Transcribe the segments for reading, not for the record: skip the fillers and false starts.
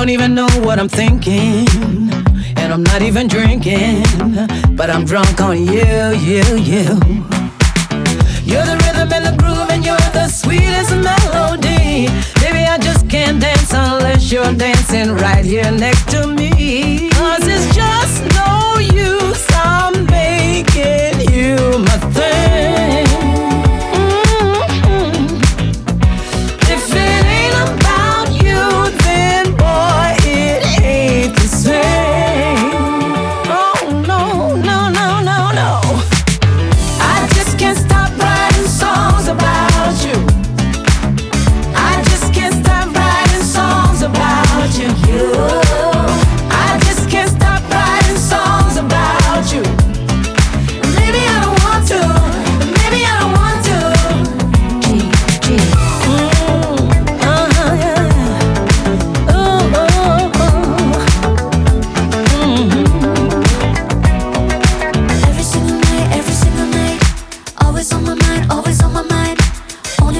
don't even know what I'm thinking, and I'm not even drinking, but I'm drunk on you. You're the rhythm and the groove, and you're the sweetest melody. Baby, I just can't dance unless you're dancing right here next to me. 'Cause it's just no use, I'm making you my thing. If it ain't about you, then boy, it ain't the same. Oh no, no, no, no, no. I just can't stop writing songs about you. I just can't stop writing songs about you. I just can't stop writing songs about you. Maybe I don't want to, maybe I don't want to. Yeah. Every single night, always on my mind, always on my mind. Only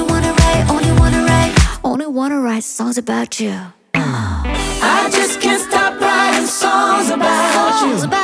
wanna write songs about you. I just can't stop writing songs about you.